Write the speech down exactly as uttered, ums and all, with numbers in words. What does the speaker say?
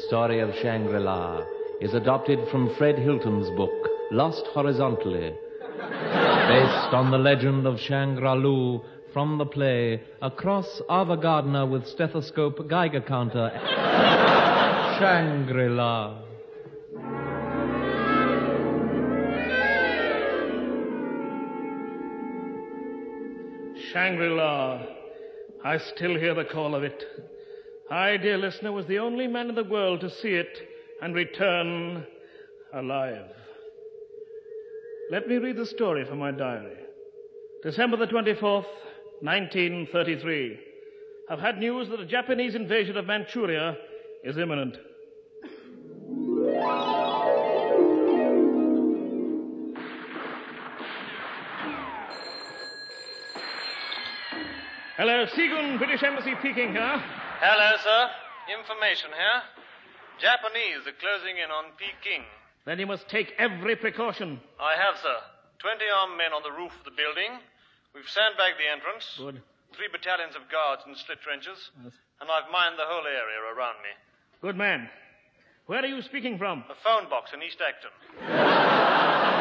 story of Shangri-La is adopted from Fred Hilton's book, Lost Horizontally, based on the legend of Shangri-La from the play Across Ava Gardner with Stethoscope Geiger Counter. Shangri-La. Shangri-La. I still hear the call of it. I, dear listener, was the only man in the world to see it and return alive. Let me read the story from my diary. December the twenty-fourth, nineteen thirty-three. I've had news that a Japanese invasion of Manchuria is imminent. Hello, Seagun, British Embassy, Peking, huh? Hello, sir. Information here. Japanese are closing in on Peking. Then you must take every precaution. I have, sir. Twenty armed men on the roof of the building. We've sandbagged the entrance. Good. Three battalions of guards in slit trenches. Yes. And I've mined the whole area around me. Good man. Where are you speaking from? A phone box in East Acton.